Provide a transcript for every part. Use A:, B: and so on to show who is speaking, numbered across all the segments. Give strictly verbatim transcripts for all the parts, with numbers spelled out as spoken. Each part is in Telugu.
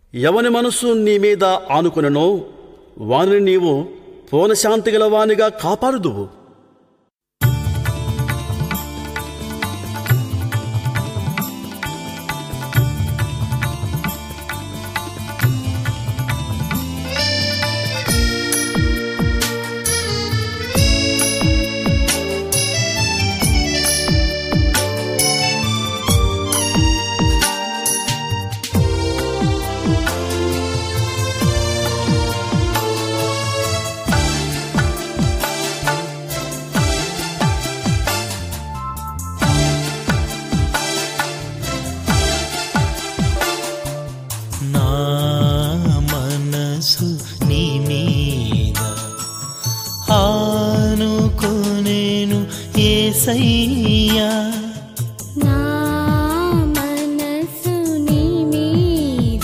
A: ఎవని మనస్సు నీ మీద ఆనుకొనెనో వానిని నీవు పూర్ణశాంతి గల వానిగా కాపాడుదువు.
B: ఆనుకొనేను యేసయ్యా,
C: నా మనసు నీ మీద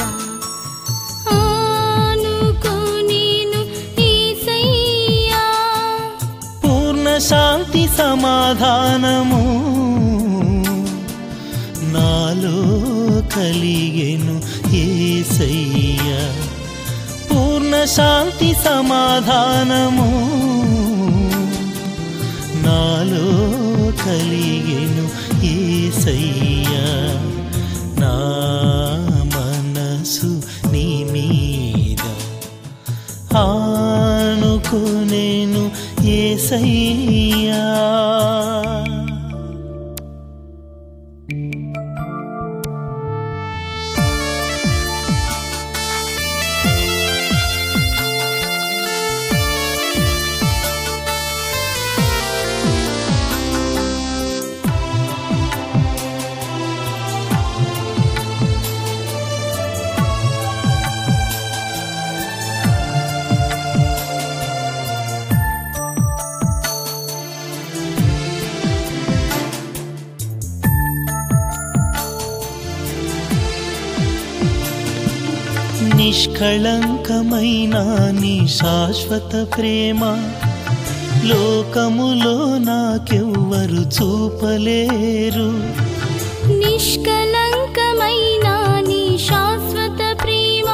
C: ఆనుకొనేను యేసయ్యా.
B: పూర్ణ శాంతి సమాధానము నాలో కలిగెను యేసయ్యా. పూర్ణ శాంతి సమాధానము నాలో కలిగెను యేసయ్యా. నా మనసు నీ మీద ఆనుకొనేను యేసయ్యా. నిష్కళంకమైన నీ శాశ్వత ప్రేమ లోకములో నాకెవ్వరు చూపలేరు.
C: నిష్కళంకమైన నీ శాశ్వత ప్రేమ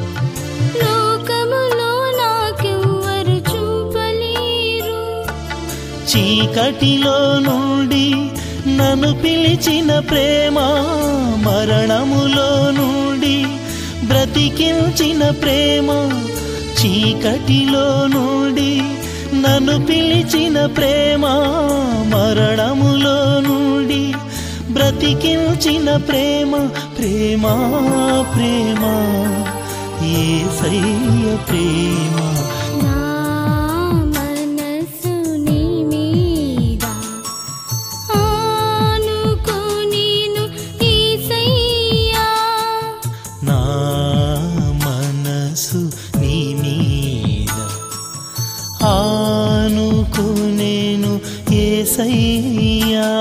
C: లోకములో నాకెవ్వరు చూపలేరు.
B: చీకటిలో నుండి నన్ను పిలిచిన ప్రేమ, మరణములో నుండి బ్రతికించిన ప్రేమ. చీకటిలో నుండి నన్ను పిలిచిన ప్రేమ, మరణములో నుండి బ్రతికించిన ప్రేమ. ప్రేమ ప్రేమ యేసయ్య ప్రేమ.
C: నా మనసు నీ మీద ఆనుకొనేను యేసయ్యా.
B: నా మనసు నీ మీద ఆనుకొనేను యేసయ్యా.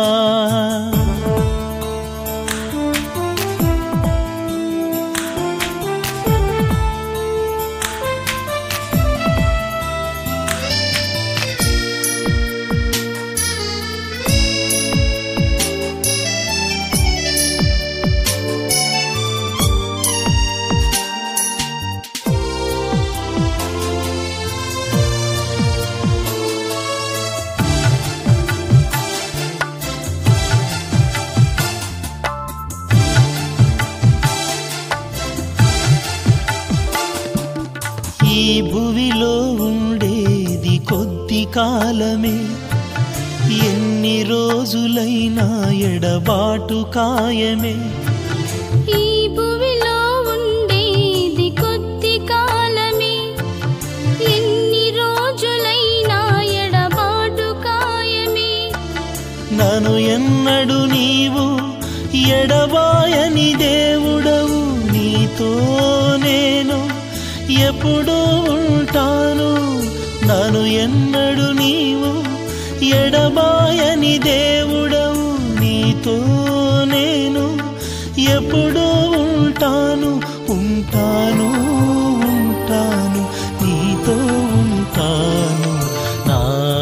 B: ఈ భువిలో ఉండేది కొద్ది కాలమే, ఎన్ని రోజులైనా ఎడబాటు కాయమే.
C: ఈ భూమిలో ఉండేది కొద్ది కాలమే, ఎన్ని రోజులైనా ఎడబాటు కాయమే.
B: నన్ను ఎన్నడు నీవు ఎడబాయని దేవుడవు, నీతో నేను ఎప్పుడూ ఉంటాను. నన్ను ఎన్నడు నీవు ఎడబాయని దేవుడవు, నీతో నేను ఎప్పుడూ ఉంటాను. ఉంటాను ఉంటాను నీతో ఉంటాను. నా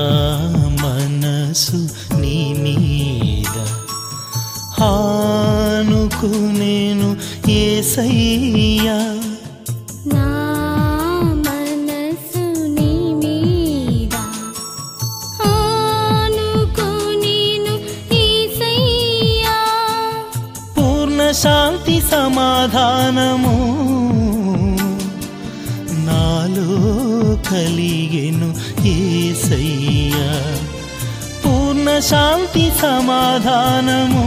B: మనసు నీ మీద ఆనుకొనేను యేసయ్యా. శాంతి సమాధానము నాలో కలిగెను యేసయ్యా. పూర్ణ శాంతి సమాధానము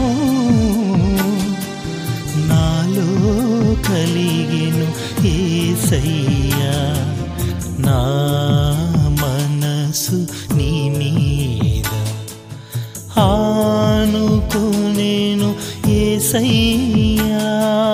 B: నాలో కలిగెను యేసయ్యా. నా మనసు నీ మీద ఆనుకొనెను యేసయ్యా.